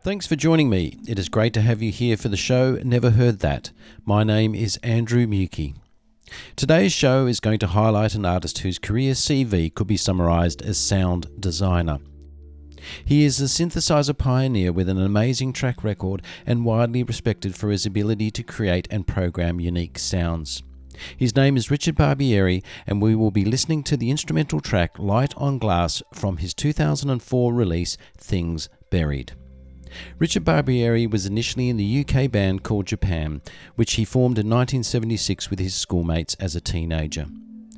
Thanks for joining me. It is great to have you here for the show Never Heard That. My name is Andrew Mukey. Today's show is going to highlight an artist whose career CV could be summarised as sound designer. He is a synthesizer pioneer with an amazing track record and widely respected for his ability to create and program unique sounds. His name is Richard Barbieri, and we will be listening to the instrumental track Light on Glass from his 2004 release Things Buried. Richard Barbieri was initially in the UK band called Japan, which he formed in 1976 with his schoolmates as a teenager.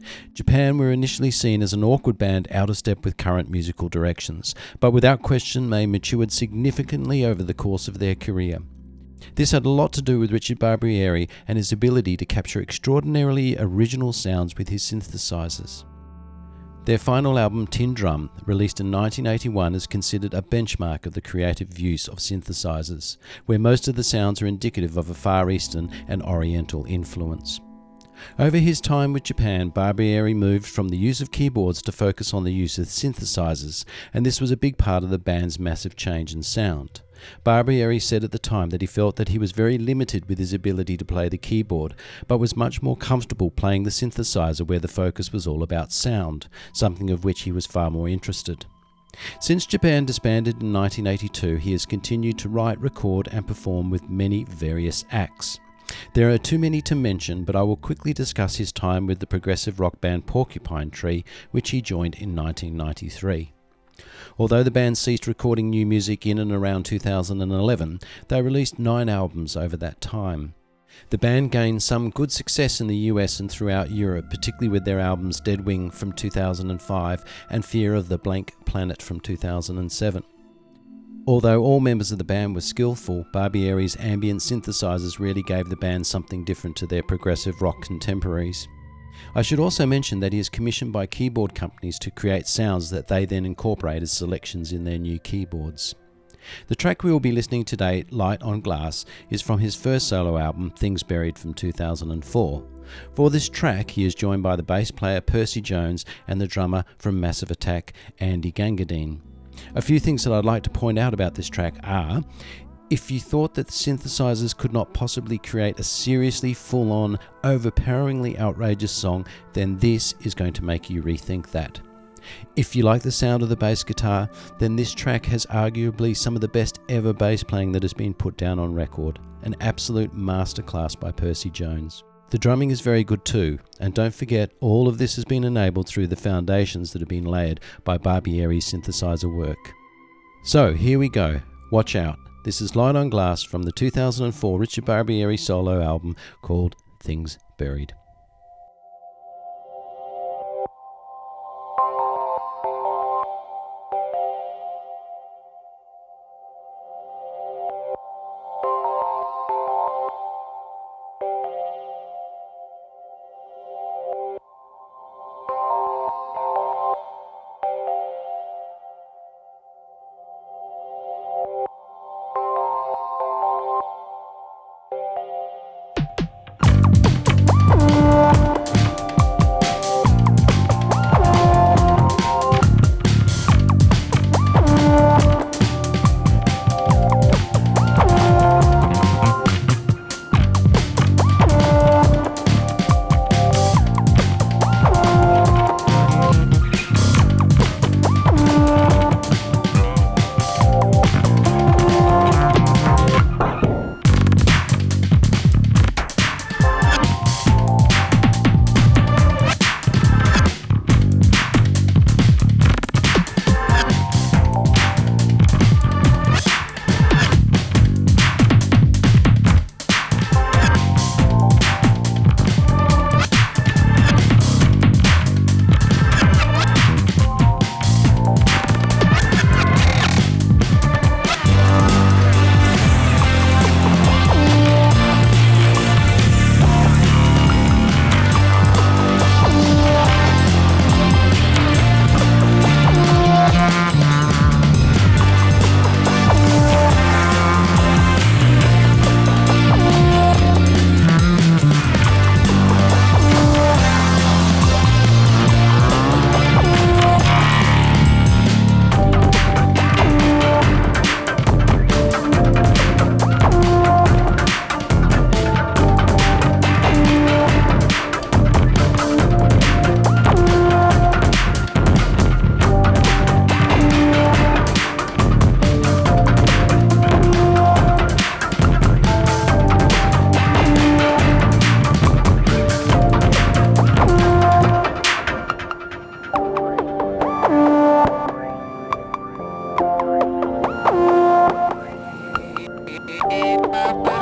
Japan were initially seen as an awkward band out of step with current musical directions, but without question they matured significantly over the course of their career. This had a lot to do with Richard Barbieri and his ability to capture extraordinarily original sounds with his synthesizers. Their final album, Tin Drum, released in 1981, is considered a benchmark of the creative use of synthesizers, where most of the sounds are indicative of a Far Eastern and Oriental influence. Over his time with Japan, Barbieri moved from the use of keyboards to focus on the use of synthesizers, and this was a big part of the band's massive change in sound. Barbieri said at the time that he felt that he was very limited with his ability to play the keyboard, but was much more comfortable playing the synthesizer where the focus was all about sound, something of which he was far more interested. Since Japan disbanded in 1982, he has continued to write, record and perform with many various acts. There are too many to mention, but I will quickly discuss his time with the progressive rock band Porcupine Tree, which he joined in 1993. Although the band ceased recording new music in and around 2011, they released 9 albums over that time. The band gained some good success in the US and throughout Europe, particularly with their albums Dead Wing from 2005 and Fear of the Blank Planet from 2007. Although all members of the band were skillful, Barbieri's ambient synthesizers really gave the band something different to their progressive rock contemporaries. I should also mention that he is commissioned by keyboard companies to create sounds that they then incorporate as selections in their new keyboards. The track we will be listening today, Light on Glass, is from his first solo album, Things Buried from 2004. For this track, he is joined by the bass player Percy Jones and the drummer from Massive Attack, Andy Gangadine. A few things that I'd like to point out about this track are: if you thought that synthesizers could not possibly create a seriously full-on, overpoweringly outrageous song, then this is going to make you rethink that. If you like the sound of the bass guitar, then this track has arguably some of the best ever bass playing that has been put down on record. An absolute masterclass by Percy Jones. The drumming is very good too, and don't forget all of this has been enabled through the foundations that have been laid by Barbieri's synthesizer work. So here we go, watch out. This is Light on Glass from the 2004 Richard Barbieri solo album called Things Buried. Bye.